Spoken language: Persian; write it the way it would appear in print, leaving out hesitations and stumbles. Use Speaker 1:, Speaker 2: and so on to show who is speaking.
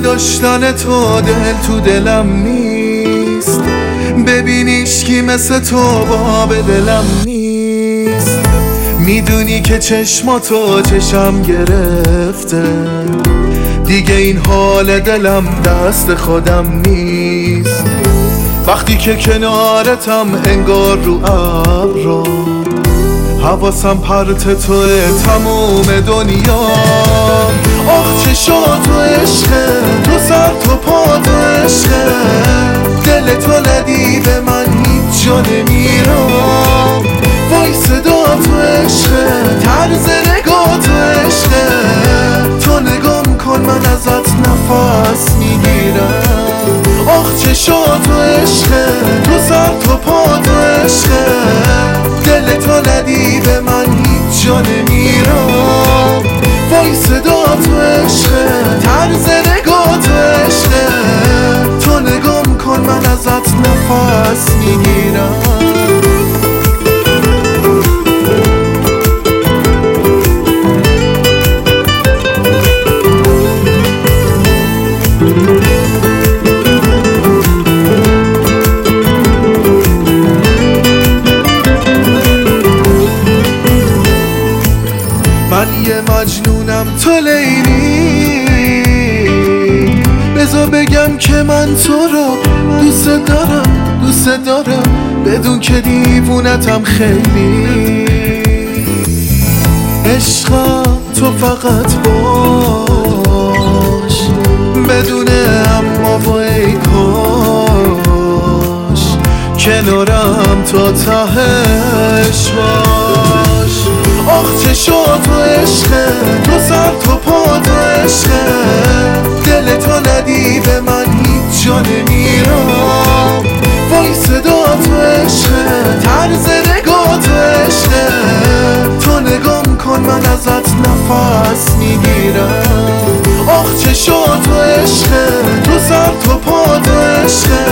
Speaker 1: نداشتن تو دل تو دلم نیست، ببینیش کی مثل تو باب دلم نیست. میدونی که چشماتو چشم گرفته، دیگه این حال دلم دست خودم نیست. وقتی که کنارتم انگار رو ابرا، حواسم پرت توه تموم دنیا. آخ چشاتو عشقه، تو سر تو پا تو عشقه، دل تو ندید من هیچ جا نمیرم. وای صدا تو عشقه، طرز نگاه تو عشقه، تو نگام کن من ازت نفس میگیرم. آخ چشاتو عشقه، تو سر تو پا تو عشقه، دل تو ندید من هیچ جا نمیرم. وای صدا تو عشقه، طرز نگاه تو عشقه، تو نگام کن من ازت نفس میگیرم. من یه مجنونم تو لیلی، بذار بگم که من تو رو دوست دارم دوست دارم، بدون که دیوونتم خیلی. عشقم تو فقط باش، بدون اما و ای کاش، کنارم تا تهش باش. آخ چشاتو عشقه، تو سر تو پا تو عشقه، دل تو ندید من هیچ جا نمیرم. وای صدا تو عشقه، طرز نگاه تو عشقه، تو نگام کن من ازت نفس میگیرم. آخ چشاتو عشقه، تو سر تو پا تو عشقه،